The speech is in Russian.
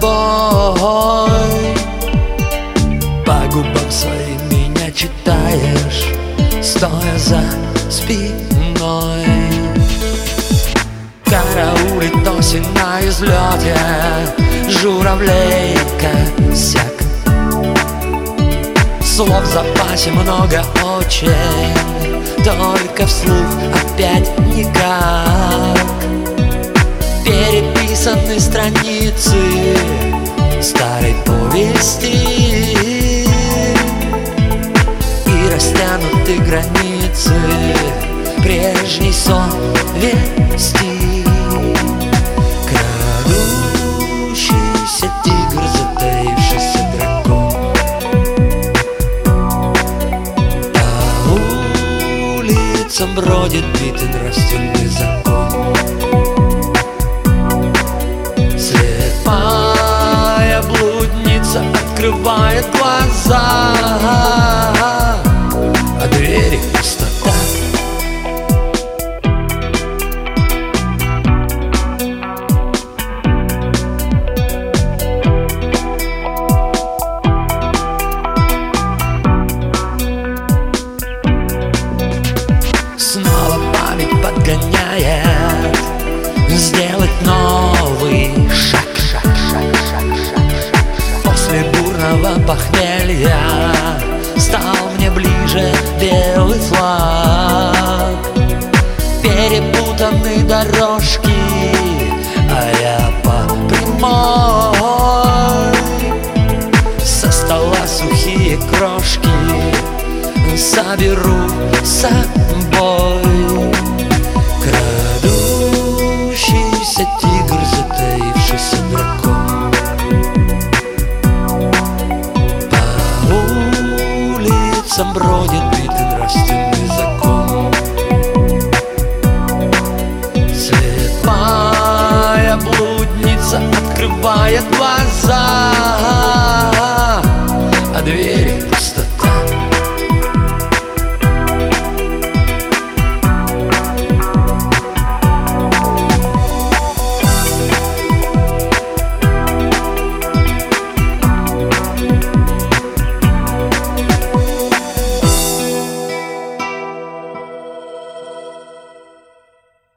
тобой. По губам своим меня читаешь, стоя за спиной. Караулит осень на излете журавлей косяк. Слов в запасе много очень, только вслух опять никак. Переписаны страницы старой повести и растянуты границы прежней совести. Крадущийся тигр, затаившийся дракон, по улицам бродит битый нравственный закон. Слепая блудница открывает глаза, а двери пустота. Снова память подгоняет сделать новый шаг. После бурного похмелья стал мне ближе белый флаг. Перепутаны дорожки, а я по прямой. Со стола сухие крошки соберу с собой. Крадущийся тигр, затаившийся дракон, по улицам бродит битый нравственный закон. Слепая блудница открывает глаза,